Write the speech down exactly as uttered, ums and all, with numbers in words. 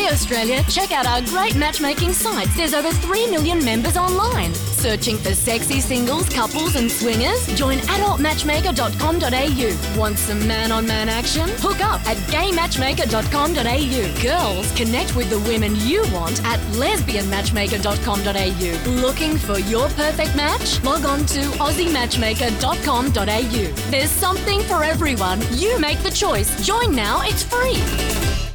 Hey Australia, check out our great matchmaking sites. There's over three million members online. Searching for sexy singles, couples and swingers? Join adult matchmaker dot com dot a u. Want some man-on-man action? Hook up at gay matchmaker dot com dot a u. Girls, connect with the women you want at lesbian matchmaker dot com dot a u. Looking for your perfect match? Log on to aussie matchmaker dot com dot a u. There's something for everyone. You make the choice. Join now, it's free.